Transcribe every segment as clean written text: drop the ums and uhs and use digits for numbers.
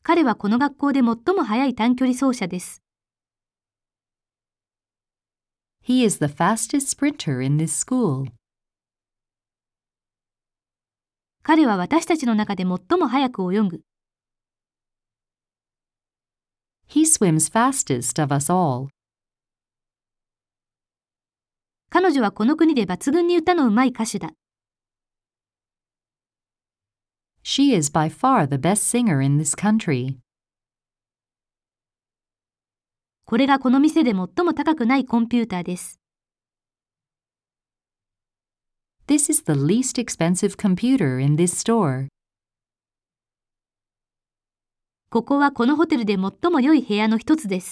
彼はこの学校で最も速い短距離走者です。 He is the fastest sprinter in this school. 彼は私たちの中で最も速く泳ぐ。 He swims fastest of us all. 彼女はこの国で抜群に歌のうまい歌手だ。 She is by far the best singer in this country. これがこの店で最も高くないコンピューターです。 This is the least expensive computer in this store. ここはこのホテルで最も良い部屋の一つです。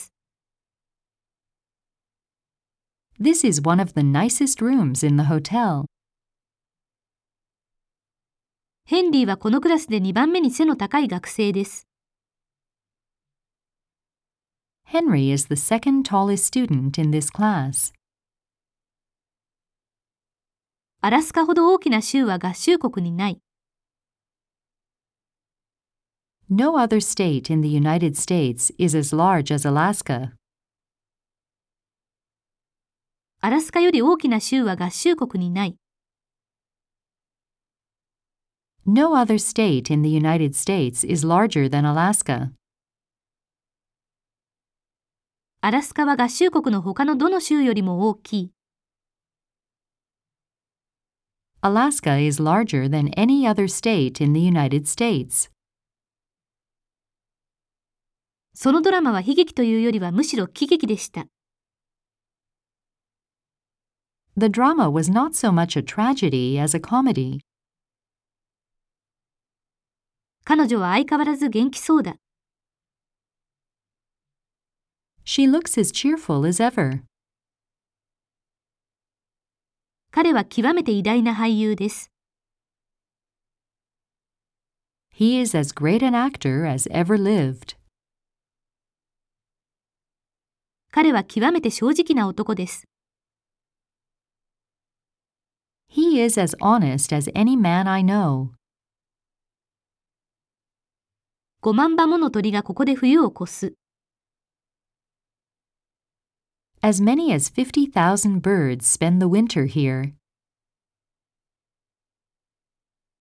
This is one of the nicest rooms in the hotel. ヘンリーはこのクラスで2番目に背の高い学生です。 Henry is the second tallest student in this class. アラスカほど大きな州は合衆国にない。 No other state in the United States is as large as Alaska. アラスカより大きな州は合衆国にない。 No other state in the United States is larger than Alaska. アラスカは合衆国の他のどの州よりも大きい。 Alaska is larger than any other state in the United States. そのドラマは悲劇というよりはむしろ喜劇でした。 The drama was not so much a tragedy as a comedy. 彼女は相変わらず元気そうだ。 She looks as cheerful as ever. 彼は極めて偉大な俳優です。 He is as great an actor as ever lived. 彼は極めて正直な男です。 He is as honest as any man I know. 5万羽もの鳥がここで冬を越す。 As many as 50,000 birds spend the winter here.